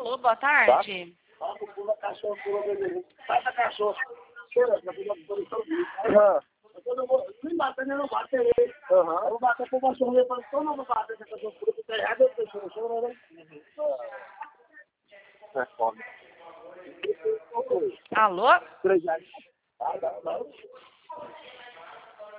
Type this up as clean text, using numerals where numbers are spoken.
Alô, boa tarde. Pula cachorro, pula bebê. Sai da cachorro. Quando eu vou me bater, eu não bato ele. Eu vou bater pro cachorro, eu falo, como eu vou bater esse cachorro puro que tá errado, eu choro, né? É foda. Alô? R$3.